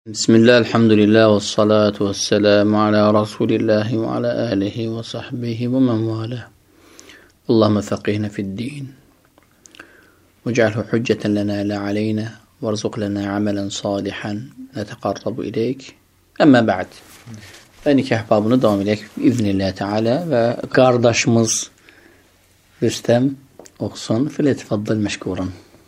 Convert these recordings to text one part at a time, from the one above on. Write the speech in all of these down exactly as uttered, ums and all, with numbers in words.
Bismillah, elhamdülillah, ve salatu ve selamu ala Resulillahi ve ala alihi ve sahbihi ve men vala. Allahümme faqihna fid-din. Ve cealhu hücceten lena la aleyna ve rzuq lena amelen salihan netekarrabu ileyk. Amma ba'd. Ve nikah babını devam edək biiznillah teala ve kardeşimiz Rüstem okusun. Filetfaddal meşkuran.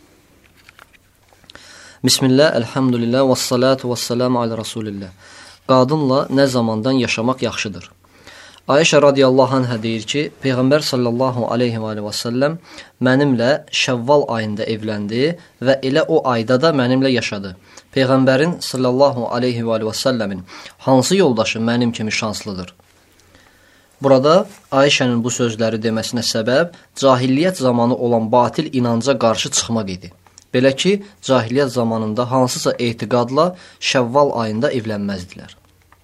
Bismillah, elhamdülillah, və salatu və salamu alə Rasulillah. Qadınla nə zamandan yaşamaq yaxşıdır? Ayşə radiyallahu anhə deyir ki, Peyğəmbər sallallahu aleyhi və səlləm mənimlə Şəvval ayında evləndi və elə o ayda da mənimlə yaşadı. Peyğəmbərin sallallahu aleyhi və səlləmin hansı yoldaşı mənim kimi şanslıdır? Burada Ayşənin bu sözləri deməsinə səbəb cahiliyyət zamanı olan batil inanca qarşı çıxmaq idi. Belə ki, cahiliyyət zamanında hansısa etiqadla Şəvval ayında evlənməzdilər.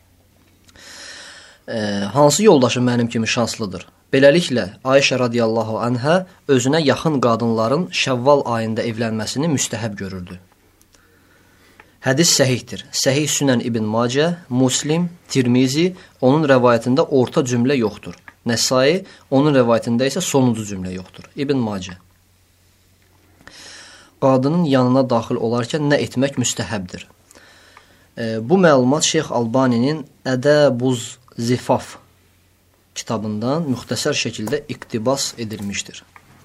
E, hansı yoldaşı mənim kimi şanslıdır? Beləliklə, Ayşə radiyallahu anhə özünə yaxın qadınların Şəvval ayında evlənməsini müstəhəb görürdü. Hədis səhihdir. Səhih Sünən İbn Macə, Muslim, Tirmizi, onun rəvayətində orta cümlə yoxdur. Nəsai, onun rəvayətində isə sonuncu cümlə yoxdur. İbn Macə. Qadının yanına daxil olarkən nə etmək müstəhəbdir? E, bu məlumat Şeyx Albaninin Ədəbuz Zifaf kitabından müxtəsər şəkildə iqtibas edilmişdir.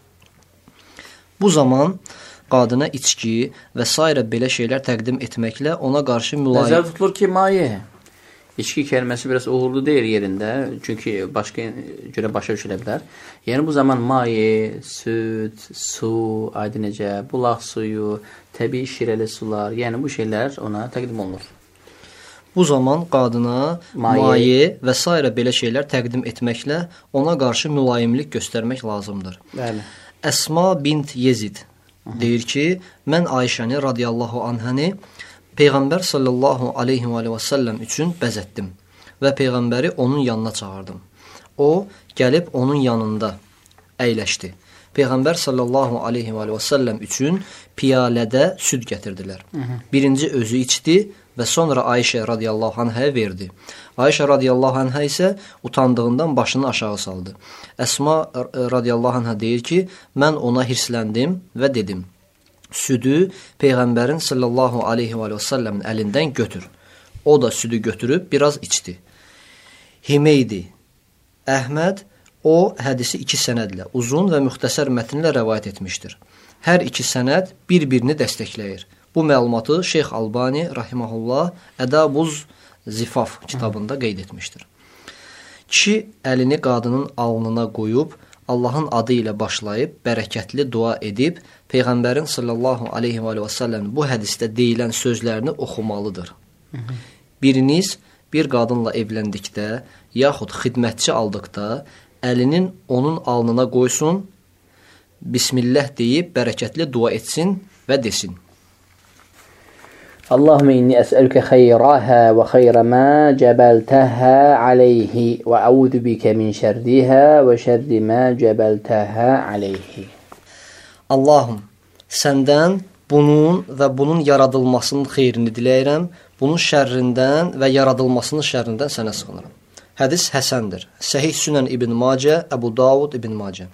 Bu zaman qadına içki və s. belə şeylər təqdim etməklə ona qarşı mülayim... Nəzər tutulur ki, maye. İçki kəlməsi biraz uğurlu deyil yerində. Çünki başqa görə başa düşülə bilər. Yəni bu zaman maye, süd, su, aydın necə, bulaq suyu, təbii şirəli sular, yəni bu şeylər ona təqdim olunur. Bu zaman qadına maye, maye və s. belə şeylər təqdim etməklə ona qarşı mülayimlik göstərmək lazımdır. Bəli. Əsma bint Yezid deyir ki, mən Ayşəni radiyallahu anhəni Peyğəmbər sallallahu aleyhi və səlləm üçün bəzətdim və Peyğəmbəri onun yanına çağırdım. O, gəlib onun yanında əyləşdi. Peyğəmbər sallallahu aleyhi və səlləm üçün piyalədə süd gətirdilər. Hı -hı. Birinci özü içdi və sonra Ayşə radiyallahu anhəyə verdi. Ayşə radiyallahu anhə isə utandığından başını aşağı saldı. Əsma radiyallahu anhə deyir ki, mən ona hirsləndim və dedim, südü Peyğəmbərin sallallahu aleyhi və səlləmin əlindən götür. O da südü götürüb biraz içdi. Himeydi Əhməd o hədisi iki sənədlə, uzun və müxtəsər mətnlə rəvayət etmişdir. Hər iki sənəd bir-birini dəstəkləyir. Bu məlumatı Şeyx Albani rahimehullah Ədəbuz Zifaf kitabında qeyd etmişdir. Kişi əlini qadının alnına qoyub, Allahın adı ilə başlayıb, bərəkətli dua edib, Peyğəmbərin sallallahu aleyhi və səlləm bu hədisdə deyilən sözlərini oxumalıdır. Hı -hı. Biriniz bir qadınla evləndikdə, yaxud xidmətçi aldıqda, əlinin onun alnına qoysun, Bismillah deyib, bərəkətli dua etsin və desin. Allahümme inni əsəlükə xeyrəhə və xeyrə mə cəbəltəhə aleyhi və əudu bikə min şərrihə və şərri mə cəbəltəhə aleyhi. Allahım, səndən bunun və bunun yaradılmasının xeyrini diləyirəm, bunun şərrindən və yaradılmasının şərrindən sənə sığınıram. Hədis həsəndir. Səhih Sünən İbn Macə, Əbu Davud İbn Macə.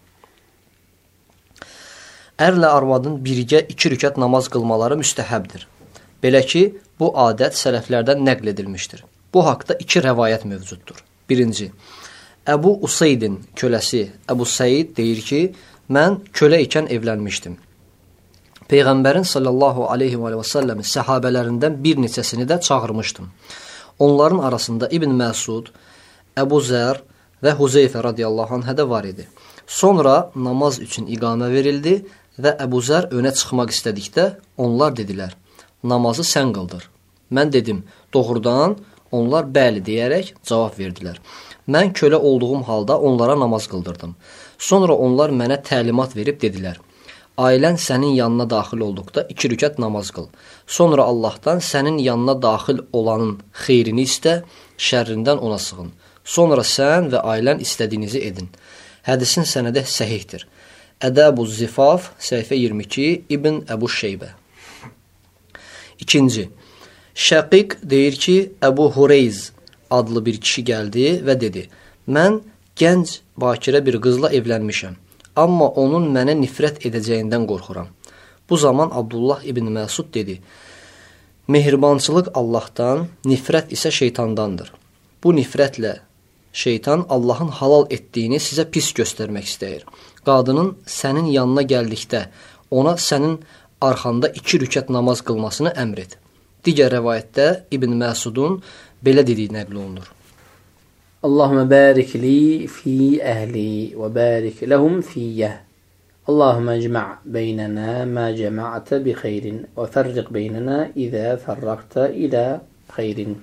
Ərlə arvadın birgə iki rükət namaz qılmaları müstəhəbdir. Belə ki, bu adət sələflərdən nəql edilmişdir. Bu haqda iki rəvayət mövcuddur. Birinci, Əbu Usaydin köləsi Əbu Səid deyir ki, mən kölə ikən evlənmişdim. Peyğəmbərin sallallahu aleyhi və səlləmin səhabələrindən bir neçəsini də çağırmışdım. Onların arasında İbn Məsud, Əbu Zər və Huzeyfə radiyallahu anhə də var idi. Sonra namaz üçün iqamə verildi və Əbu Zər önə çıxmaq istədikdə onlar dedilər, namazı sən qıldır. Mən dedim, doğrudan onlar bəli deyərək cavab verdilər. Mən kölə olduğum halda onlara namaz qıldırdım. Sonra onlar mənə təlimat verib dedilər, ailən sənin yanına daxil olduqda iki rükət namaz qıl. Sonra Allahdan sənin yanına daxil olanın xeyrini istə, şərrindən ona sığın. Sonra sən və ailən istədiyinizi edin. Hədisin sənədi səhihdir. Ədəbuz Zifaf, səhifə iyirmi iki, İbn Əbu Şeybə. İkinci, Şəqiq deyir ki, Əbu Hureyz adlı bir kişi gəldi və dedi, mən gənc bakirə bir qızla evlənmişəm, amma onun mənə nifrət edəcəyindən qorxuram. Bu zaman Abdullah ibn Məsud dedi, mehribançılıq Allahdan, nifrət isə şeytandandır. Bu nifrətlə şeytan Allahın halal etdiyini sizə pis göstərmək istəyir. Qadının sənin yanına gəldikdə ona sənin arxanda iki rükət namaz qılmasını əmr et. Digər rəvayətdə İbn Məsudun belə dediyi nəql olunur. Allahumma barik li fi əhli və barik ləhum fiyyə. Allahumma icma' beynənə mə cəma'ətə bi xeyrin və fərriq beynənə izə fərraqtə ilə xeyrin.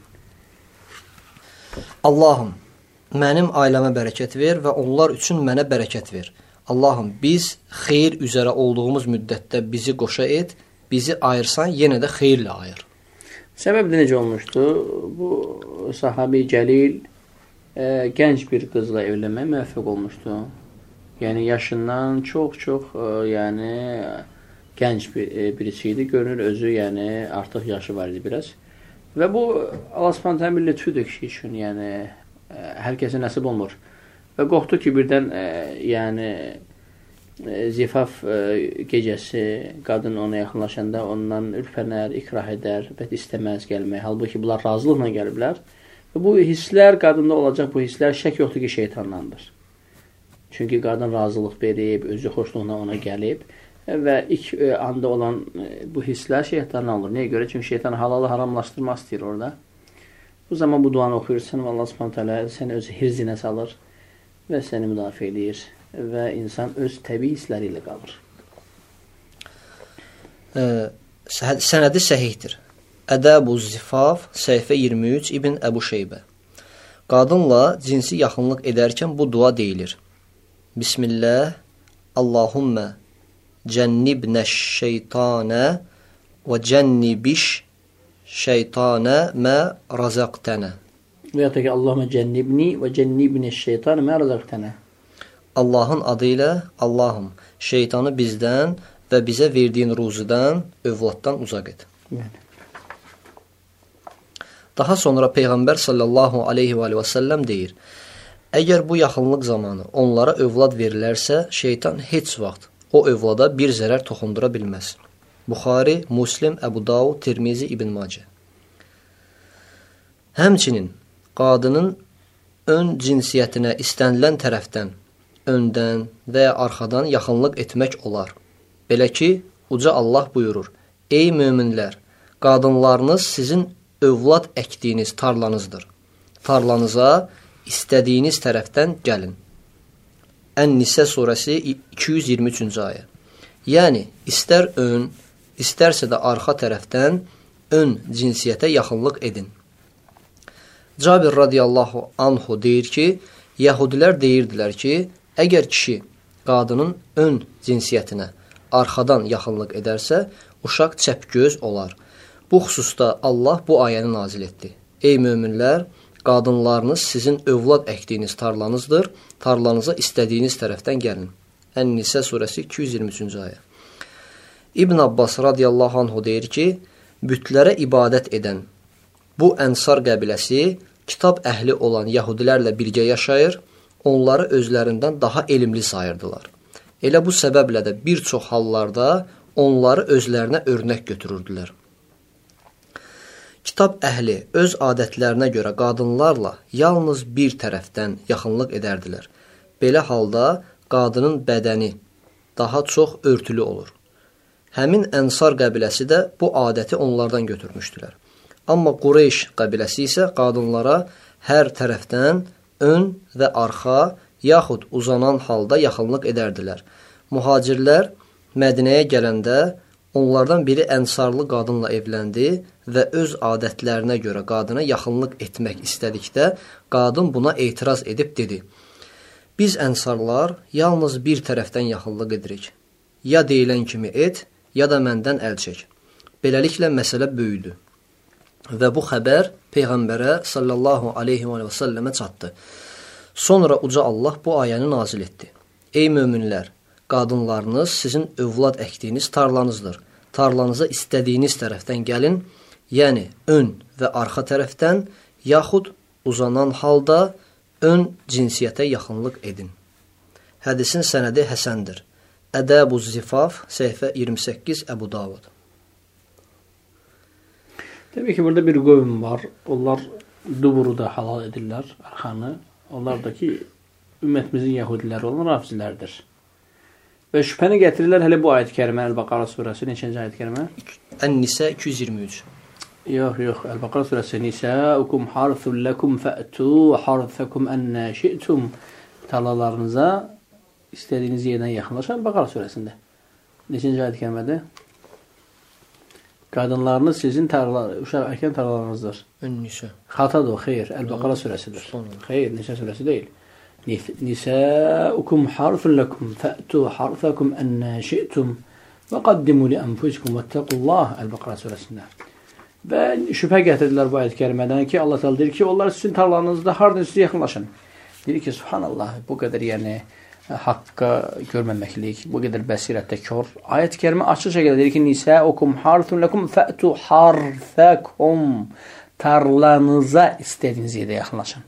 Allahım, mənim ailəmə bərəkət ver və onlar üçün mənə bərəkət ver. Allahım, biz xeyir üzərə olduğumuz müddətdə bizi qoşa et, bizi ayırsan, yenə də xeyirlə ayır. Səbəb də necə olmuşdu? Bu sahabi Cəlil e, gənc bir qızla evlənməyə müvəffəq olmuşdu. Yəni yaşından çox-çox e, yəni gənc bir, e, birisi idi. Görünür özü yəni artıq yaşı var idi biraz. Və bu Allah Subhanahu bir lütfüdür kişi üçün, yəni e, hər kəsə nəsib olmur. Və qorxdu ki, birdən e, yəni e, zifaf e, gecəsi qadın ona yaxınlaşanda ondan ürpənər, ikrah edər, bət istəməz gəlmək. Halbuki bunlar razılıqla gəliblər. Və bu hisslər qadında olacaq, bu hisslər şək yoxdur ki, şeytandandır. Çünki qadın razılıq verib, özü xoşluğuna ona gəlib və ilk e, anda olan e, bu hisslər şeytandan olur. Nəyə görə? Çünki şeytan halalı haramlaşdırmaq istəyir orada. Bu zaman bu duanı oxuyursan və Allah Subhanahu taala səni öz hirzinə salır və səni müdafiə edir və insan öz təbii hissləri ilə qalır. Ə, sənədi səhihdir. Ədəb-ü Zifaf, səhifə iyirmi üç, İbn Əbu Şeybə. Qadınla cinsi yaxınlıq edərkən bu dua deyilir. Bismillah, Allahümmə cənnibnəş şeytanə və cənnibiş şeytanə mə razaqtənə. Və ya da ki, Allahümə cənnibni və cənnibni şeytanə mə razaqtənə. Allahın adı ilə, Allahım, şeytanı bizdən və bizə verdiyin ruzudan, övladdan uzaq et. Yəni. Daha sonra Peyğəmbər sallallahu aleyhi və səlləm deyir, əgər bu yaxınlıq zamanı onlara övlad verilərsə, şeytan heç vaxt o övlada bir zərər toxundura bilməz. Buxari, Muslim, Əbu Davud, Tirmizi, İbn Macə. Həmçinin qadının ön cinsiyyətinə istənilən tərəfdən, öndən və ya arxadan yaxınlıq etmək olar. Belə ki, uca Allah buyurur, ey möminlər, qadınlarınız sizin övlad əkdiyiniz tarlanızdır. Tarlanıza istədiyiniz tərəfdən gəlin. Ən-Nisə surəsi iki yüz iyirmi üçüncü ayə. Yəni, istər ön, istərsə də arxa tərəfdən ön cinsiyyətə yaxınlıq edin. Cabir radiyallahu anhu deyir ki, Yəhudilər deyirdilər ki, əgər kişi qadının ön cinsiyyətinə arxadan yaxınlıq edərsə, uşaq çəpgöz olar. Bu xüsusda Allah bu ayəni nazil etdi. Ey möminlər, qadınlarınız sizin övlad əkdiyiniz tarlanızdır, tarlanıza istədiyiniz tərəfdən gəlin. Ən-Nisə surəsi iki yüz iyirmi üçüncü ayə. İbn Abbas radiyallahu anhu deyir ki, bütlərə ibadət edən bu Ənsar qəbiləsi kitab əhli olan Yahudilərlə birgə yaşayır, onları özlərindən daha elmli sayırdılar. Elə bu səbəblə də bir çox hallarda onları özlərinə örnək götürürdülər. Kitab əhli öz adətlərinə görə qadınlarla yalnız bir tərəfdən yaxınlıq edərdilər. Belə halda qadının bədəni daha çox örtülü olur. Həmin Ənsar qəbiləsi də bu adəti onlardan götürmüşdülər. Amma Qureyş qəbiləsi isə qadınlara hər tərəfdən ön və arxa yaxud uzanan halda yaxınlıq edərdilər. Mühacirlər Mədinəyə gələndə onlardan biri ənsarlı qadınla evləndi və öz adətlərinə görə qadına yaxınlıq etmək istədikdə qadın buna etiraz edib dedi, biz ənsarlar yalnız bir tərəfdən yaxınlıq edirik. Ya deyilən kimi et, ya da məndən əl çək. Beləliklə məsələ böyüdü. Və bu xəbər Peyğəmbərə sallallahu aleyhi və səlləmə çatdı. Sonra uca Allah bu ayəni nazil etdi. Ey möminlər, qadınlarınız sizin övlad əkdiyiniz tarlanızdır. Tarlanıza istədiyiniz tərəfdən gəlin, yəni ön və arxa tərəfdən, yaxud uzanan halda ön cinsiyyətə yaxınlıq edin. Hədisin sənədi həsəndir. Ədəb-u Zifaf, səhifə iyirmi səkkiz, Əbu Davud. Təbii ki, burada bir qövm var. Onlar duburu da halal edirlər, arxanı. Onlar da ki, ümmətimizin yahudiləri olan rafizlərdir. Və şübhəni gətirirlər hələ bu ayət-i kərimə, Əl-Bəqara surəsi, neçənci ayət-i kərimə? Ən-Nisə iki yüz iyirmi üç. Yox, yox, Əl-Bəqara surəsi, Nisəukum harthul lakum fə'tu harthakum ennə şi'tum. Tarlalarınıza istədiyiniz yerdən yaxınlaşan Bəqara surəsində. Neçənci ayət-i kərimədir? Qadınlarınız sizin tarlalar, uşaq əkən tarlalarınızdır. Ən-Nisə. Xatadır o, xeyr, Əl-Bəqara surəsidir. Xeyr, Nisə surəsi deyil. Nisəukum harthul lakum fə'tu harthakum ennə şi'tum və qaddimu li anfusikum vettaqullah, Əl-Bəqara surəsində. Və şübhə gətirdilər bu ayət-i kərimədən ki, Allah təala deyir ki, onlar sizin tarlanızda hardan sizə yaxınlaşın. Deyir ki, subhanallah, bu qədər yəni haqqa görməməklik, bu qədər bəsirətdə kör. Ayət-i kərimə açıq şəkildə deyir ki, nisəukum harthul lakum fə'tu harthakum, tarlanıza istədiyiniz yerdə yaxınlaşın.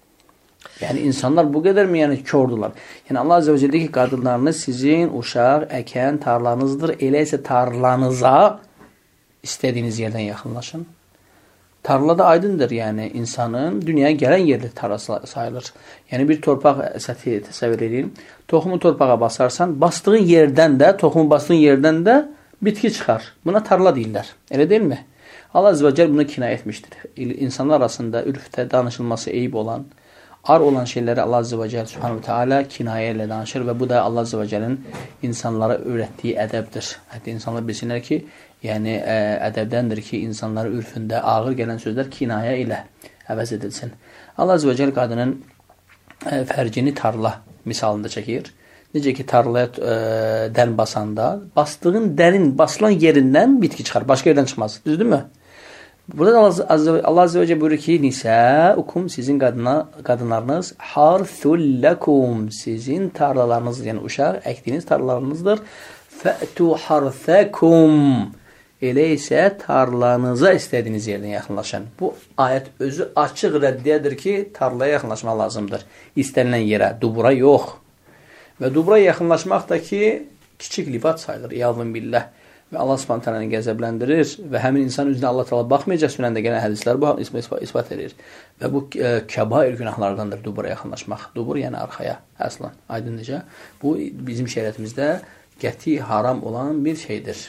Yəni insanlar bu qədər mi yəni kördülər? Yəni Allah Azze ve Celle deyir ki, qadınlarınız sizin uşaq əkən tarlanızdır. Elə isə tarlanıza istədiyiniz yerdən yaxınlaşın. Tarla da aydındır, yəni insanın dünyaya gələn yerli tarlası sayılır. Yəni bir torpaq səthi təsəvvür edin. Toxumu torpağa basarsan, bastığın yerdən də, toxumu bastığın yerdən də bitki çıxar. Buna tarla deyirlər. Elə deyilmi? Allah Azze ve Celle buna kinayə etmişdir. İnsanlar arasında ürfdə danışılması eyib olan, ar olan şeyləri Allah Azze ve Celle Subhanahu Teala kinayə ilə danışır və bu da Allah Azze ve Celle'nin insanlara öyrətdiyi ədəbdir. Hətta insanlar bilsinlər ki, yəni ə, ədəbdəndir ki, insanlara ürfündə ağır gələn sözlər kinayə ilə əvəz edilsin. Allah Azze ve Celle qadının ə, fərcini tarla misalında çəkir. Necə ki, tarlaya ə, dən basanda, bastığın dərin, basılan yerindən bitki çıxar, başqa yerdən çıxmaz. Düzdür mü? Burada Allah Azze, Allah Azze ve Celle buyurur ki, Nisəukum, sizin qadına, qadınlarınız, harthul lakum, sizin tarlalarınız, yəni uşaq əkdiyiniz tarlalarınızdır. Fə'tu harthakum, elə isə tarlanıza istədiyiniz yerdən yaxınlaşın. Bu ayət özü açıq rəddiyədir ki, tarlaya yaxınlaşmaq lazımdır. İstənilən yerə, dubura yox. Və dubura yaxınlaşmaq da ki, kiçik libat sayılır, iyazın billah. Və Allah Subhanahu Taala'nı qəzəbləndirir və həmin insan üzünə Allah Taala baxmayacaq sünəndə gələn hədislər bu isbat, isbat edir. Və bu e, kəbair günahlardandır dubura yaxınlaşmaq. Dubur yəni arxaya əslan. Aydın necə? Bu bizim şəriətimizdə qəti haram olan bir şeydir.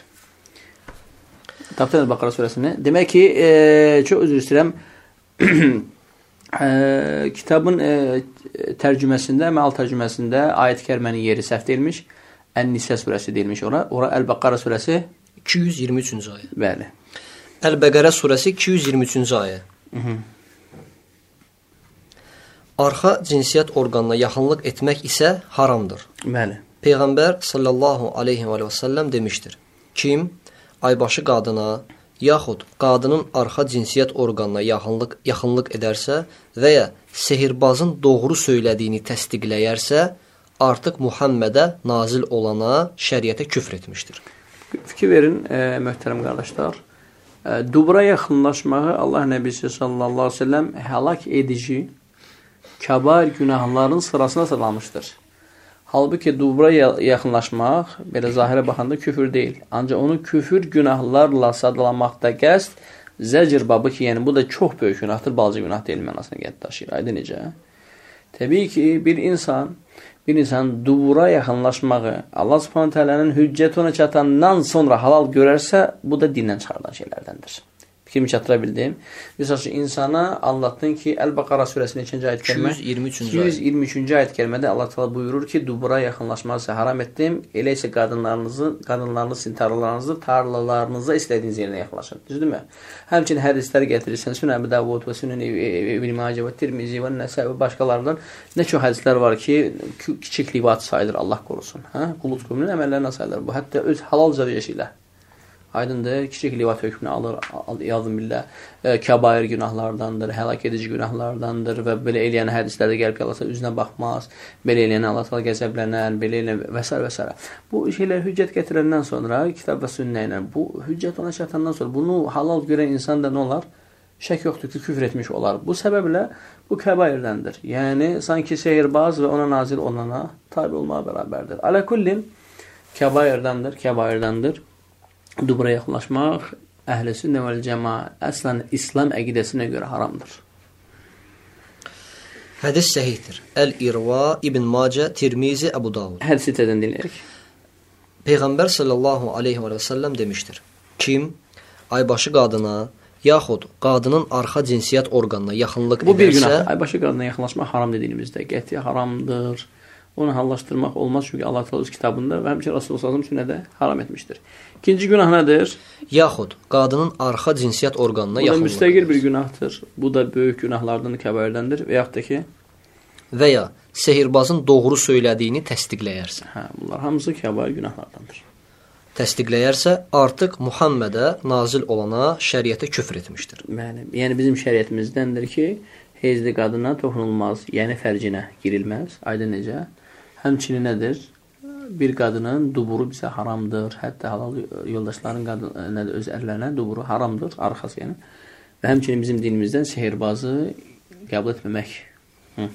Tapdın Bəqara surəsini. Demək ki, e, çox üzr istəyirəm. e, kitabın e, tərcüməsində, məal tərcüməsində ayət-i kərimənin yeri səhv deyilmiş. Ən-Nisə surəsi deyilmiş ora. Ora Əl-Bəqara surəsi iki yüz iyirmi üçüncü ayə. Bəli. Əl-Bəqara surəsi iki yüz iyirmi üçüncü ayə. Mhm. Arxa cinsiyyət orqanına yaxınlıq etmək isə haramdır. Bəli. Peyğəmbər sallallahu aleyhi və səlləm demişdir. Kim aybaşı qadına yaxud qadının arxa cinsiyyət orqanına yaxınlıq yaxınlıq edərsə və ya sehirbazın doğru söylədiyini təsdiqləyərsə, artıq Muhammədə nazil olana şəriətə küfr etmişdir. Fikir verin, e, möhtərəm qardaşlar. E, dubura yaxınlaşmağı Allah Nəbisi sallallahu aleyhi ve sellem həlak edici kəbair günahların sırasına sıralamışdır. Halbuki dubura yaxınlaşmaq belə zahirə baxanda küfür deyil. Ancaq onu küfür günahlarla sadalamakta qəsd zəcr babı ki, yəni bu da çox böyük günahdır, balaca günah deyil mənasına gəlib daşıyır. Aydın necə? Təbii ki, bir insan bir insan dubura yaxınlaşmağı Allah Subhanahu Taala'nın hüccəti ona çatandan sonra halal görərsə, bu da dindən çıxarılan şeylərdəndir. Fikrimi çatıra bildim. Misal üçün, insana anlattın ki, Əl-Bəqara surəsinin ikinci ayət kəlmə iki yüz iyirmi üçüncü iki yüz iyirmi üçüncü ayət kəlmədə Allah Teala buyurur ki, dubura yaxınlaşmağı haram etdim. Elə isə qadınlarınızı, qadınlarınız sizin tarlalarınızı, tarlalarınıza istədiyiniz yerine yaxınlaşın. Düzdürmü? Həmçinin hədislər gətirirsən, Sünən Əbu Davud və Sünən İbn Macə və Tirmizi və Nəsai və başqalarından nə çox hədislər var ki, kiçik libat sayılır, Allah qorusun. Hə? Qulluq qövmünün əməllərinə sayılır bu. Hətta öz halal zəvcəsi ilə. Aydındır, kiçik livat hökmünü alır, yazım billah, e, kəbair günahlardandır, həlak edici günahlardandır və belə eləyən hədislərdə gəlib qalasa üzünə baxmaz, belə eləyən Allah təala qəzəblənər, belə eləyən və s. və s. Bu şeylər hüccət gətirəndən sonra kitab və sünnə ilə bu hüccət ona çatandan sonra bunu halal görən insan da nə olar? Şək yoxdur ki, küfr etmiş olar. Bu səbəblə bu kəbairdəndir. Yəni sanki sehirbaz və ona nazil olana tabi olmağa bərabərdir. Alə kullin kəbairdəndir, kəbairdəndir. Dubura yaxınlaşmaq əhl-i sünnə vəl cəmaət əslən İslam əqidəsinə görə haramdır. Hədis səhihdir. Əl-İrva, İbn Macə, Tirmizi, Əbu Davud. Hədisi tədən dinləyək. Peyğəmbər sallallahu aleyhi və səlləm demişdir. Kim aybaşı qadına yaxud qadının arxa cinsiyyət orqanına yaxınlıq edərsə... Bu bir günahdır. Aybaşı qadına yaxınlaşmaq haram dediyimizdə qətiyə haramdır. Onu hallaşdırmaq olmaz çünki Allah təala öz kitabında və həmçinin Rasulullah sallallahu əleyhi və səlləm sünnədə haram etmişdir. İkinci günah nədir? Yaxud qadının arxa cinsiyyət orqanına yaxınlıq. Bu da müstəqil bir günahdır. Bu da böyük günahlardan kəbairdəndir və yaxud da ki və ya sehirbazın doğru söylədiyini təsdiqləyərsə. Hə, bunlar hamısı kəbair günahlardandır. Təsdiqləyərsə artıq Muhammedə nazil olana şəriətə küfr etmişdir. Bəli. Yəni bizim şəriətimizdəndir ki, heyzli qadına toxunulmaz, yəni fərcinə girilməz. Aydın necə? Həmçinin nədir? Bir qadının duburu bizə haramdır. Hətta halal yoldaşların qadın, nədir, öz ərlərinə duburu haramdır, arxası yəni. Və həmçinin bizim dinimizdən sehirbazı qəbul etməmək. Hı.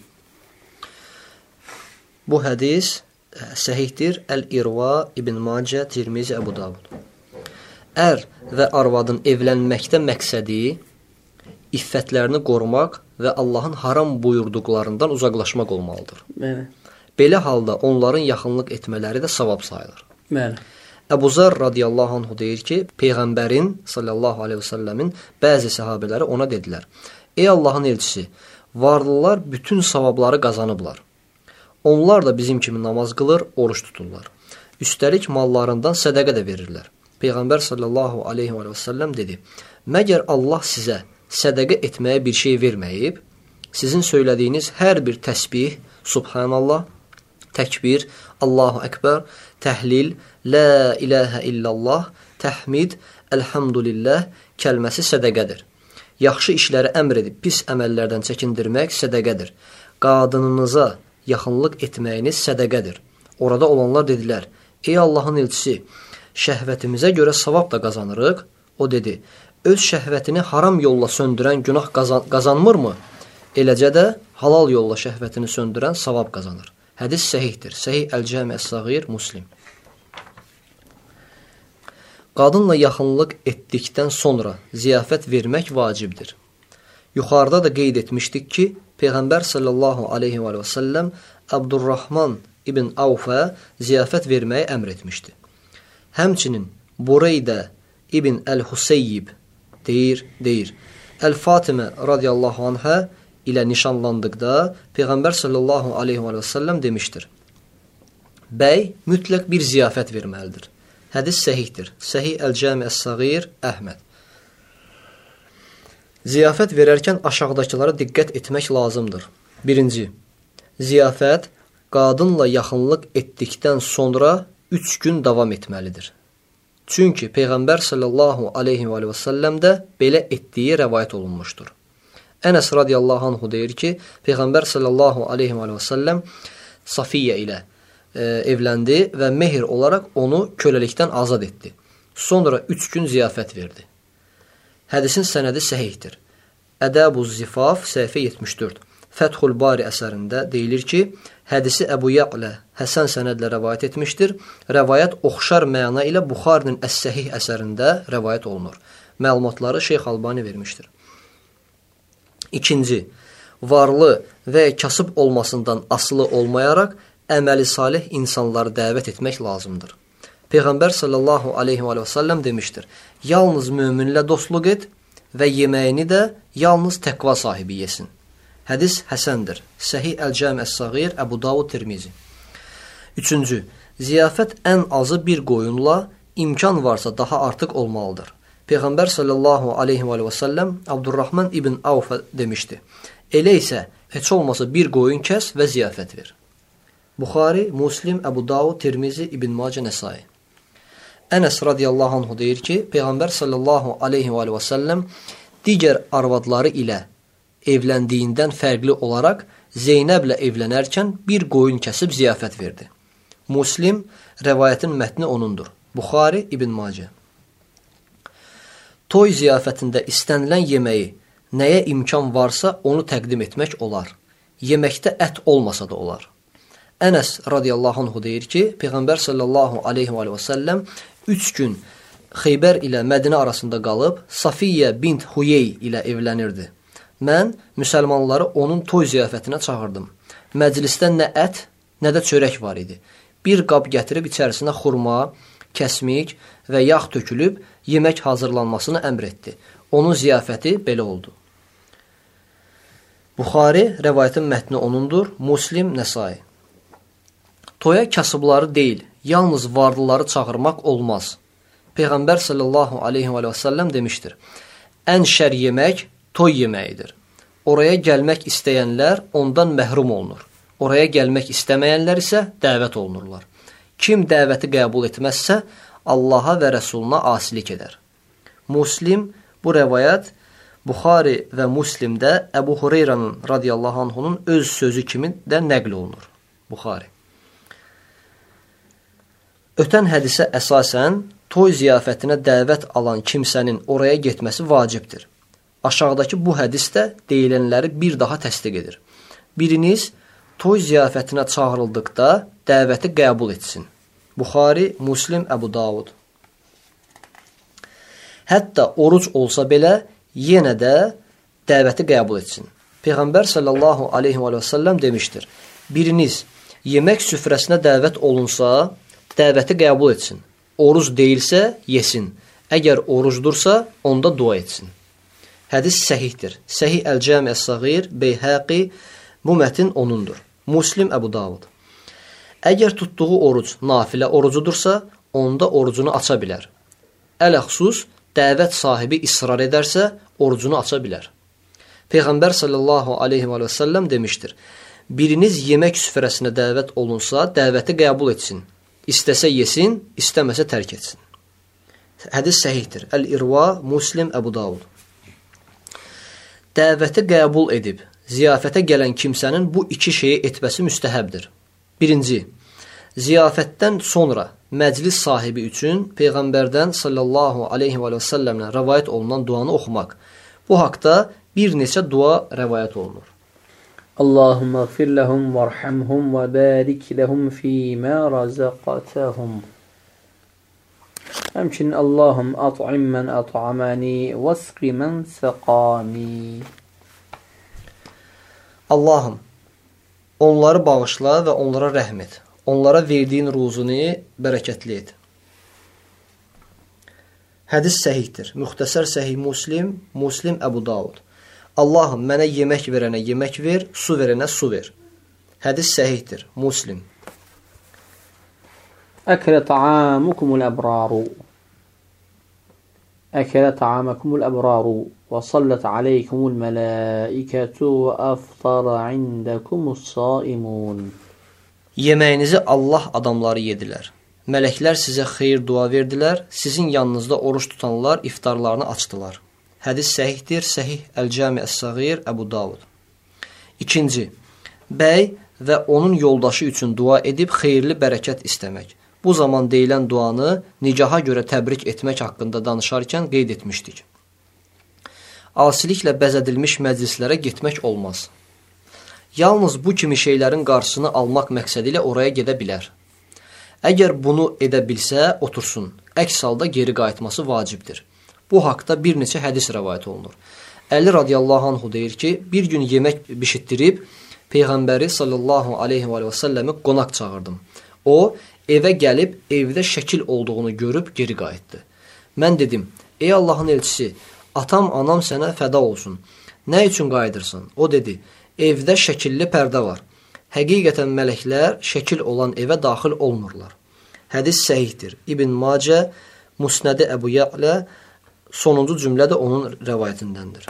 Bu hədis səhihdir. Əl-İrva, İbn Macə, Tirmizi, Əbu Davud. Ər və arvadın evlənməkdə məqsədi iffətlərini qorumaq və Allahın haram buyurduqlarından uzaqlaşmaq olmalıdır. Bəli. Belə halda onların yaxınlıq etmələri də savab sayılır. Bəli. Əbu Zər radiyallahu anhu deyir ki, Peyğəmbərin sallallahu aleyhi və səlləmin bəzi səhabələri ona dedilər: Ey Allahın elçisi, varlılar bütün savabları qazanıblar. Onlar da bizim kimi namaz qılır, oruç tuturlar. Üstəlik mallarından sədəqə də verirlər. Peyğəmbər sallallahu aleyhi və səlləm dedi: Məgər Allah sizə sədəqə etməyə bir şey verməyib? Sizin söylədiyiniz hər bir təsbih, subhanallah, təkbir, Allahu Ekber, təhlil, la ilahə illallah, təhmid, elhamdülillah kəlməsi sədəqədir. Yaxşı işləri əmr edib pis əməllərdən çəkindirmək sədəqədir. Qadınınıza yaxınlıq etməyiniz sədəqədir. Orada olanlar dedilər: Ey Allahın elçisi, şəhvətimizə görə savab da qazanırıq. O dedi: Öz şəhvətini haram yolla söndürən günah qazan qazanmırmı? Eləcə də halal yolla şəhvətini söndürən savab qazanır. Hədis səhihdir. Səhih Əl-Cami Əs-Səğir, Muslim. Qadınla yaxınlıq etdikdən sonra ziyafət vermək vacibdir. Yuxarıda da qeyd etmişdik ki, Peyğəmbər sallallahu aleyhi və səlləm Abdurrahman ibn Avfə ziyafət verməyi əmr etmişdi. Həmçinin Bureydə ibn Əl-Huseyyib deyir, deyir. Əl-Fatimə radiyallahu anhə ilə nişanlandıqda Peyğəmbər sallallahu aleyhi və səlləm demişdir: Bəy mütləq bir ziyafət verməlidir. Hədis səhihdir. Səhih Əl-Cami Əs-Səğir, Əhməd. Ziyafət verərkən aşağıdakılara diqqət etmək lazımdır. Birinci, ziyafət qadınla yaxınlıq etdikdən sonra üç gün davam etməlidir. Çünki Peyğəmbər sallallahu aleyhi və səlləm də belə etdiyi rəvayət olunmuşdur. Ənəs radiyallahu anhu deyir ki, Peyğəmbər sallallahu aleyhi və səlləm Safiyyə ilə e, evləndi və mehir olaraq onu köləlikdən azad etdi. Sonra üç gün ziyafət verdi. Hədisin sənədi səhihdir. Ədəb-ü Zifaf, səhifə yetmiş dörd. Fəthul Bari əsərində deyilir ki, hədisi Əbu Ya'lə Həsən sənədlə rəvayət etmişdir. Rəvayət oxşar məna ilə Buxarinin Əs-Səhih əsərində rəvayət olunur. Məlumatları Şeyx Albani vermişdir. İkinci, varlı və kasıb olmasından asılı olmayaraq əməli salih insanları dəvət etmək lazımdır. Peyğəmbər sallallahu aleyhi və səlləm demişdir: Yalnız möminlə dostluq et və yeməyini də yalnız təqva sahibi yesin. Hədis həsəndir. Səhih Əl-Cami Əs-Səğir, Əbu Davud, Tirmizi. Üçüncü, ziyafət ən azı bir qoyunla, imkan varsa daha artıq olmalıdır. Peyğəmbər sallallahu aleyhi və səlləm Abdurrahman ibn Avfə demişdi: Elə isə heç olmasa bir qoyun kəs və ziyafət ver. Buxari, Muslim, Əbu Davud, Tirmizi, İbn Macə, Nəsai. Ənəs radiyallahu anhu deyir ki, Peyğəmbər sallallahu aleyhi və səlləm digər arvadları ilə evləndiyindən fərqli olaraq Zeynəblə evlənərkən bir qoyun kəsib ziyafət verdi. Muslim, rəvayətin mətni onundur. Buxari, İbn Macə. Toy ziyafətində istənilən yeməyi nəyə imkan varsa onu təqdim etmək olar. Yeməkdə ət olmasa da olar. Ənəs radiyallahu anhu deyir ki, Peyğəmbər sallallahu aleyhi və səlləm üç gün Xeybər ilə Mədinə arasında qalıb, Safiyyə bint Huyey ilə evlənirdi. Mən müsəlmanları onun toy ziyafətinə çağırdım. Məclisdə nə ət, nə də çörək var idi. Bir qab gətirib içərisinə xurma, kəsmik və yağ tökülüb yemək hazırlanmasını əmr etdi. Onun ziyafəti belə oldu. Buxari, rəvayətin mətni onundur. Muslim, Nəsai. Toya kasıbları deyil, yalnız varlıları çağırmaq olmaz. Peyğəmbər sallallahu aleyhi və səlləm demişdir. Ən şər yemək toy yeməyidir. Oraya gəlmək istəyənlər ondan məhrum olunur. Oraya gəlmək istəməyənlər isə dəvət olunurlar. Kim dəvəti qəbul etməzsə, Allaha və Rəsuluna asilik edər. Muslim, bu rəvayət Buxari və Muslimdə Əbu Hureyranın radiyallahu anhunun öz sözü kimi də nəql olunur. Buxari. Ötən hədisə əsasən, toy ziyafətinə dəvət alan kimsənin oraya getməsi vacibdir. Aşağıdakı bu hədis də deyilənləri bir daha təsdiq edir. Biriniz toy ziyafətinə çağırıldıqda dəvəti qəbul etsin. Buxari, Muslim, Əbu Davud. Hətta oruc olsa belə, yenə də dəvəti qəbul etsin. Peyğəmbər sallallahu aleyhi və səlləm demişdir. Biriniz yemək süfrəsinə dəvət olunsa, dəvəti qəbul etsin. Oruc deyilsə, yesin. Əgər orucdursa, onda dua etsin. Hədis səhihdir. Səhih Əl-Cami Əs-Səğir, Beyhəqi, bu mətin onundur. Muslim, Əbu Davud. Əgər tutduğu oruc nafilə orucudursa, onda orucunu aça bilər. Ələxsus, dəvət sahibi israr edərsə, orucunu aça bilər. Peyğəmbər sallallahu aleyhi və səlləm demişdir. Biriniz yemək süfrəsinə dəvət olunsa, dəvəti qəbul etsin. İstəsə yesin, istəməsə tərk etsin. Hədis səhihdir. Əl-İrva, Muslim, Əbu Davud. Dəvəti qəbul edib, ziyafətə gələn kimsənin bu iki şeyi etməsi müstəhəbdir. Birinci, ziyafətdən sonra məclis sahibi üçün Peyğəmbərdən sallallahu aleyhi və səlləmlə rəvayət olunan duanı oxumaq. Bu haqda bir neçə dua rəvayət olunur. Allahumma gfir ləhum vərhamhum və bərik ləhum fīmə razaqətəhum. Həmçinin Allahum at'im mən at'amani vəsqi mən səqani. Allahım, onları bağışla və onlara rəhm et. Onlara verdiyin ruzunu bərəkətli et. Hədis səhihdir. Müxtəsər səhih Muslim, Muslim, Əbu Davud. Allahım, mənə yemək verənə yemək ver, su verənə su ver. Hədis səhihdir. Muslim. Əkələ ta'amukumul əbraru. Əkələ ta'amukumul əbraru. Və sallat aleykumul mələikətu və əftara indəkumus saimun. Yeməyinizi Allah adamları yedilər. Mələklər sizə xeyir dua verdilər. Sizin yanınızda oruç tutanlar iftarlarını açdılar. Hədis səhihdir. Səhih Əl-Cami Əs-Səğir, Əbu Davud. İkinci, bəy və onun yoldaşı üçün dua edib xeyirli bərəkət istəmək. Bu zaman deyilən duanı nicaha görə təbrik etmək haqqında danışarkən qeyd etmişdik. Asiliklə bəzədilmiş məclislərə getmək olmaz. Yalnız bu kimi şeylərin qarşısını almaq məqsədi ilə oraya gedə bilər. Əgər bunu edə bilsə, otursun. Əks halda geri qayıtması vacibdir. Bu haqda bir neçə hədis rəvayət olunur. Əli radiyallahu anhu deyir ki, bir gün yemək bişirtdirib, Peyğəmbəri sallallahu aleyhi və səlləmi qonaq çağırdım. O, evə gəlib, evdə şəkil olduğunu görüb geri qayıtdı. Mən dedim, ey Allahın elçisi, atam, anam sənə fəda olsun. Nə üçün qayıdırsan? O dedi, evdə şəkilli pərdə var. Həqiqətən mələklər şəkil olan evə daxil olmurlar. Hədis səhihdir. İbn Macə, Musnədi Əbu Ya'lə, sonuncu cümlə də onun rəvayətindəndir.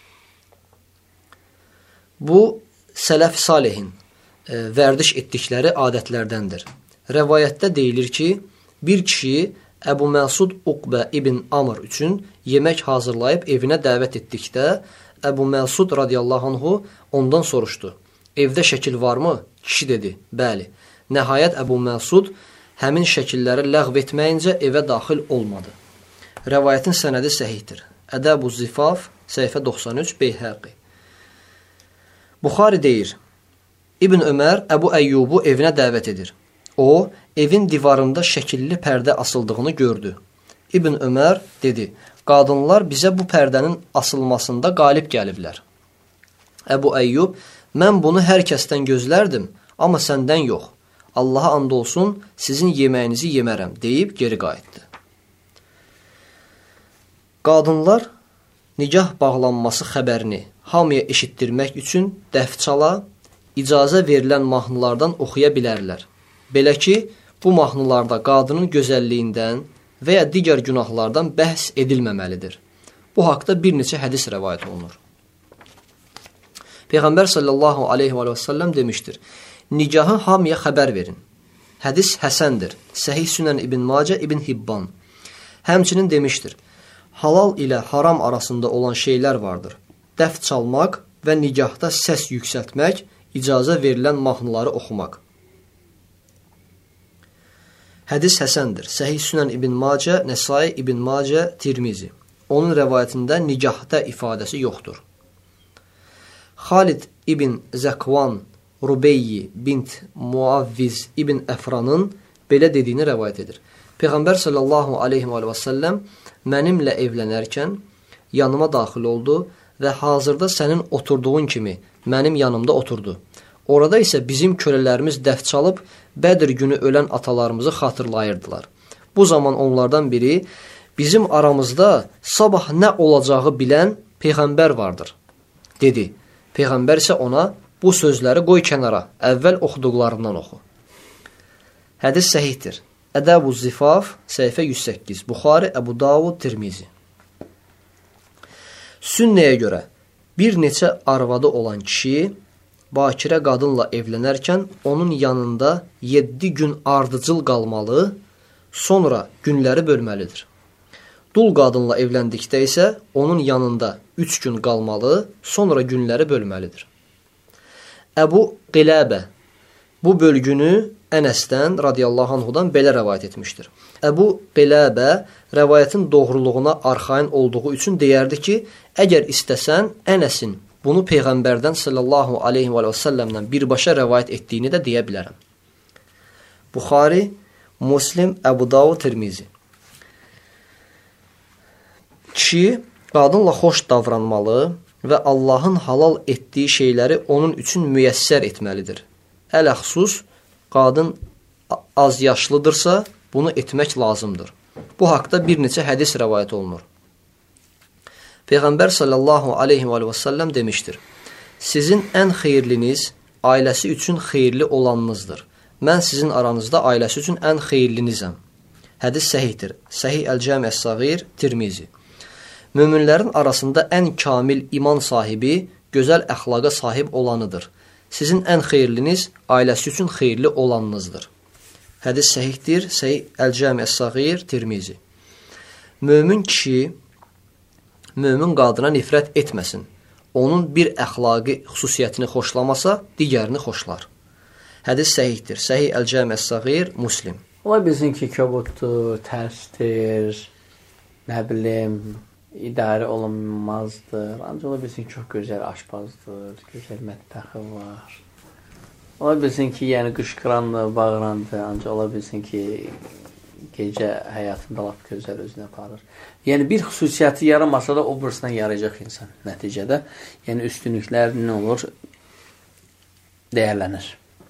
Bu, sələf salihin e, vərdiş etdikləri adətlərdəndir. Rəvayətdə deyilir ki, bir kişi Əbu Məsud Uqbə ibn Amr üçün yemək hazırlayıb evinə dəvət etdikdə, Əbu Məsud radiyallahu anhu ondan soruşdu. Evdə şəkil varmı? Kişi dedi, bəli. Nəhayət Əbu Məsud həmin şəkilləri ləğv etməyincə evə daxil olmadı. Rəvayətin sənədi səhihdir. Ədəb-ü Zifaf, səhifə doxsan üç, Beyhəqi. Buxari deyir, İbn Ömər Əbu Əyyubu evinə dəvət edir. O, evin divarında şəkilli pərdə asıldığını gördü. İbn Ömər dedi, qadınlar bizə bu pərdənin asılmasında qalib gəliblər. Əbu Əyyub, mən bunu hər kəsdən gözlərdim, amma səndən yox. Allaha and olsun, sizin yeməyinizi yemərəm, deyib geri qayıtdı. Qadınlar nikah bağlanması xəbərini hamıya eşitdirmək üçün dəfçala, icazə verilən mahnılardan oxuya bilərlər. Belə ki, bu mahnılarda qadının gözəlliyindən və ya digər günahlardan bəhs edilməməlidir. Bu haqda bir neçə hədis rəvayət olunur. Peyğəmbər sallallahu aleyhi və səlləm demişdir, nikahı hamıya xəbər verin. Hədis həsəndir. Səhih Sünən İbn Macə İbn Hibban. Həmçinin demişdir, halal ilə haram arasında olan şeylər vardır. Dəf çalmaq və nikahda səs yüksəltmək, icazə verilən mahnıları oxumaq. Hədis həsəndir. Səhih Sünən İbn Macə, Nəsai İbn Macə, Tirmizi. Onun rəvayətində nikahda ifadəsi yoxdur. Xalid İbn Zəkvan, Rubeyyi bint Muavviz İbn Əfranın belə dediyini rəvayət edir. Peyğəmbər sallallahu aleyhi və səlləm mənimlə evlənərkən yanıma daxil oldu və hazırda sənin oturduğun kimi mənim yanımda oturdu. Orada isə bizim kölələrimiz dəf çalıb Bədir günü ölən atalarımızı xatırlayırdılar. Bu zaman onlardan biri, bizim aramızda sabah nə olacağı bilən Peyğəmbər vardır, dedi. Peyğəmbər isə ona, bu sözləri qoy kənara, əvvəl oxuduqlarından oxu. Hədis səhihdir. Ədəb-ü Zifaf, səhifə yüz səkkiz, Buxari, Əbu Davud, Tirmizi. Sünnəyə görə bir neçə arvadı olan kişi, bakirə qadınla evlənərkən onun yanında yeddi gün ardıcıl qalmalı, sonra günləri bölməlidir. Dul qadınla evləndikdə isə onun yanında üç gün qalmalı, sonra günləri bölməlidir. Əbu Qiləbə bu bölgünü Ənəsdən radiyallahu anhudan belə rəvayət etmişdir. Əbu Qiləbə rəvayətin doğruluğuna arxayın olduğu üçün deyərdi ki, əgər istəsən Ənəsin bunu Peyğəmbərdən sallallahu aleyhi və səlləmdən birbaşa rəvayət etdiyini də deyə bilərəm. Buxari, Muslim, Əbu Davud, Tirmizi. Kişi qadınla xoş davranmalı və Allahın halal etdiyi şeyləri onun üçün müyəssər etməlidir. Ələxsus, qadın az yaşlıdırsa, bunu etmək lazımdır. Bu haqda bir neçə hədis rəvayət olunur. Peyğəmbər sallallahu aleyhi və səlləm demişdir, sizin ən xeyirliniz ailəsi üçün xeyirli olanınızdır. Mən sizin aranızda ailəsi üçün ən xeyirlinizəm. Hədis səhihdir. Səhih Əl-Cami Əs-Səğir, Tirmizi. Möminlərin arasında ən kamil iman sahibi, gözəl əxlaqa sahib olanıdır. Sizin ən xeyirliniz ailəsi üçün xeyirli olanınızdır. Hədis səhihdir. Səhih Əl-Cami Əs-Səğir, Tirmizi. Mömin kişi mömin qadına nifrət etməsin. Onun bir əxlaqi xüsusiyyətini xoşlamasa, digərini xoşlar. Hədis səhihdir. Səhih Əl-Cami Əs-Səğir, Muslim. Ola bilsin ki, köbuddur, tərsdir, nə bilim, idarə olunmazdır. Ancaq ola bilsin ki, çox gözəl aşpazdır, gözəl mətbəxi var. Ola bilsin ki, yəni qışqırandır, bağırandır, ancaq ola bilsin ki, gecə həyatında lap gözəl özünə aparır. Yəni, bir xüsusiyyəti yaramasa da o bursuna yarayacaq insan nəticədə. Yəni, üstünlüklər nə olur? Dəyərlənir.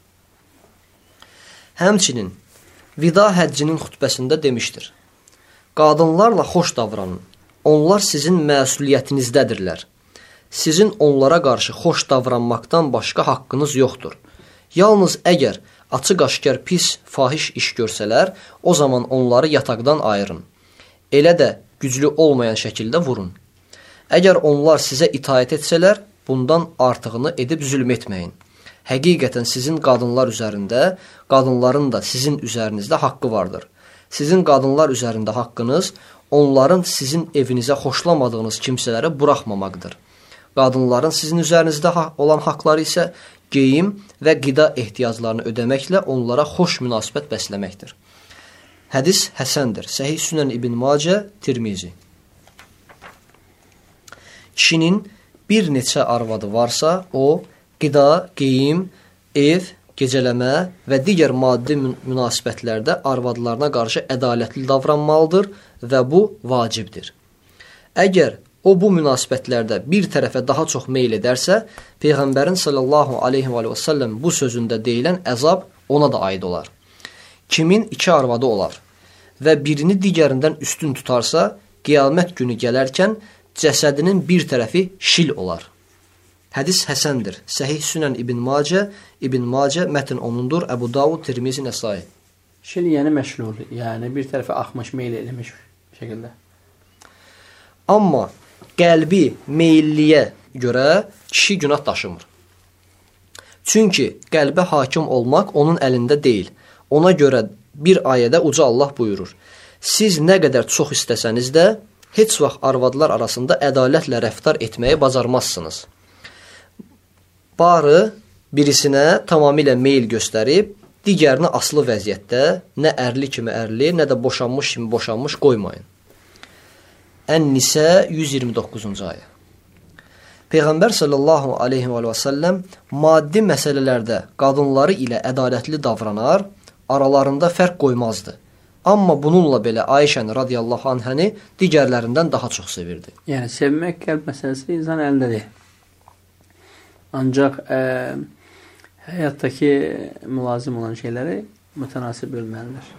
Həmçinin, vida həccinin xütbəsində demişdir. Qadınlarla xoş davranın. Onlar sizin məsuliyyətinizdədirlər. Sizin onlara qarşı xoş davranmaqdan başqa haqqınız yoxdur. Yalnız əgər açıq-aşkar pis, fahiş iş görsələr, o zaman onları yataqdan ayırın. Elə də güclü olmayan şəkildə vurun. Əgər onlar sizə itaət etsələr, bundan artığını edib zülm etməyin. Həqiqətən sizin qadınlar üzərində, qadınların da sizin üzərinizdə haqqı vardır. Sizin qadınlar üzərində haqqınız onların sizin evinizə xoşlamadığınız kimsələri buraxmamaqdır. Qadınların sizin üzərinizdə olan haqları isə geyim və qida ehtiyaclarını ödəməklə onlara xoş münasibət bəsləməkdir. Hədis həsəndir. Səhih Sünən İbn Macə, Tirmizi. Kişinin bir neçə arvadı varsa, o qida, geyim, ev, gecələmə və digər maddi münasibətlərdə arvadlarına qarşı ədalətli davranmalıdır və bu vacibdir. Əgər o bu münasibətlərdə bir tərəfə daha çox meyl edərsə, Peyğəmbərin sallallahu aleyhi və səlləm bu sözündə deyilən əzab ona da aid olar. Kimin iki arvadı olar və birini digərindən üstün tutarsa, qiyamət günü gələrkən cəsədinin bir tərəfi şil olar. Hədis həsəndir. Səhih Sünən İbn Macə, İbn Macə mətn onundur, Əbu Davud, Tirmizi, Nəsai. Şil yəni məşlul, yəni bir tərəfə axmış, meyl edilmiş şəkildə. Amma qəlbi meylliyə görə kişi günah daşımır. Çünki qəlbə hakim olmaq onun əlində deyil. Ona görə bir ayədə Uca Allah buyurur. Siz nə qədər çox istəsəniz də, heç vaxt arvadlar arasında ədalətlə rəftar etməyi bacarmazsınız. Barı birisinə tamamilə meyl göstərib, digərini asılı vəziyyətdə, nə ərli kimi ərli, nə də boşanmış kimi boşanmış qoymayın. Ən-Nisə yüz iyirmi doqquzuncu ayə. Peyğəmbər sallallahu aleyhi və səlləm maddi məsələlərdə qadınları ilə ədalətli davranar, aralarında fərq qoymazdı. Amma bununla belə Ayşəni radiyallahu anhəni digərlərindən daha çox sevirdi. Yəni, sevmək qəlb məsələsi insan əlində deyil. Ancaq ə, həyatdakı mülazim olan şeyləri mütənasib bölməlidir.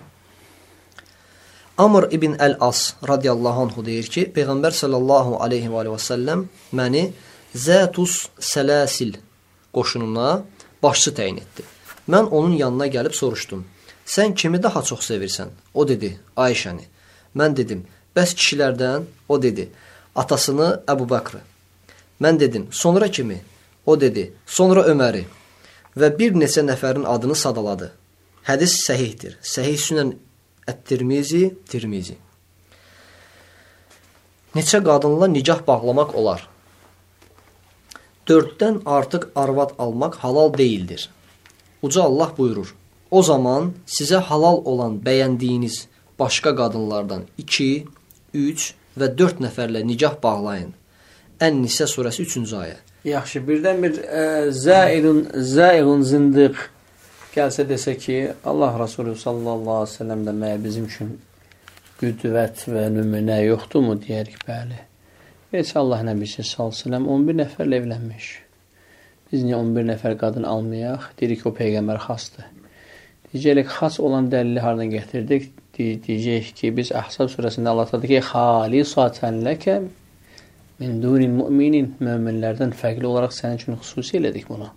Amr ibn Əl-As radiyallahu anhu deyir ki, Peyğəmbər sallallahu aleyhi və səlləm məni Zətus Sələsil qoşununa başçı təyin etdi. Mən onun yanına gəlib soruşdum. Sən kimi daha çox sevirsən? O dedi, Ayşəni. Mən dedim, bəs kişilərdən? O dedi, atasını Əbu Bəkrı. Mən dedim, sonra kimi? O dedi, sonra Öməri. Və bir neçə nəfərin adını sadaladı. Hədis səhihdir. Səhih Sünən Ət-Tirmizi, Tirmizi. Neçə qadınla nicah bağlamaq olar? Dörddən artıq arvad almaq halal deyildir. Uca Allah buyurur. O zaman sizə halal olan bəyəndiyiniz başqa qadınlardan iki, üç və dörd nəfərlə nicah bağlayın. Ən-Nisə surəsi üçüncü ayə. Yaxşı, birdən bir zəilun, zəilun zindiq gəlsə desə ki, Allah Rasulü sallallahu aleyhi ve sellem də məyə bizim üçün qüdvət və nümunə yoxdur mu, deyərik, bəli. Heç Allah Nəbisi sallallahu aleyhi ve sellem on bir nəfərlə evlənmiş. Biz niyə on bir nəfər qadın almayaq? Deyirik, o Peyğəmbər xasdır. Deyəcək, xas olan dəlili haradan gətirdik? Deyəcək ki, biz Əhzab surəsində Allah tadı ki, xalisatən ləkə min dunil müminin, möminlərdən fərqli olaraq sənin üçün xüsusi elədik bunu.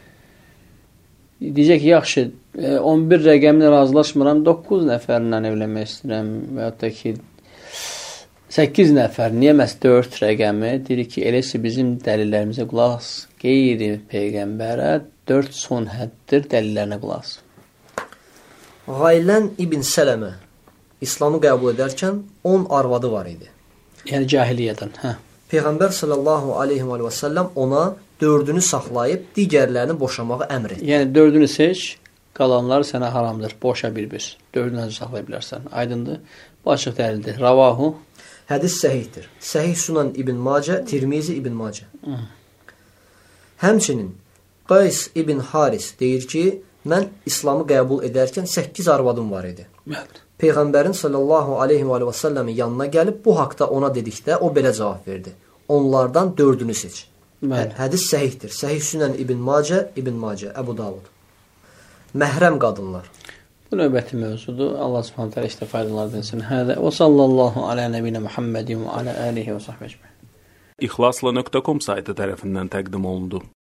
Deyəcək ki, yaxşı, on bir rəqəmlə razılaşmıram, doqquz nəfərlə evlənmək istəyirəm və yaxud da ki, səkkiz nəfər, niyə məhz dörd rəqəmi? Deyirik ki, eləsi bizim dəlillərimizə qulaq, qeyri Peyğəmbərə dörd son həddir, dəlillərinə qulaq. Qaylən İbn Sələmə İslamı qəbul edərkən on arvadı var idi. Yəni cahiliyyədən, hə. Peyğəmbər sallallahu aleyhi və səlləm ona dördünü saxlayıb digərlərini boşamağı əmr etdi. Yəni dördünü seç, qalanlar sənə haramdır, boşa bir-bir. Dördünü özü saxlaya bilərsən. Aydındır, bu açıq dəlildir. Ravahu. Hədis səhihdir. Səhih Sunan İbn Macə, Tirmizi İbn Macə. Hı. Həmçinin Qays İbn Haris deyir ki, mən İslamı qəbul edərkən səkkiz arvadım var idi. Bəli. Peyğəmbərin sallallahu aleyhi və səlləmin yanına gəlib bu haqda ona dedikdə o belə cavab verdi. Onlardan dördünü seç. Bəli. Hədis səhihdir. Səhih Sünən İbn Macə, İbn Macə, Əbu Davud. Məhrəm qadınlar. Bu növbəti mövzudur. Allah subhanahu teala işte faydalar versin. Hədə və sallallahu alə nəbinə Muhammedin və alə alihi və sahbə əcməin. İxlasla nöqtə com saytı tərəfindən təqdim olundu.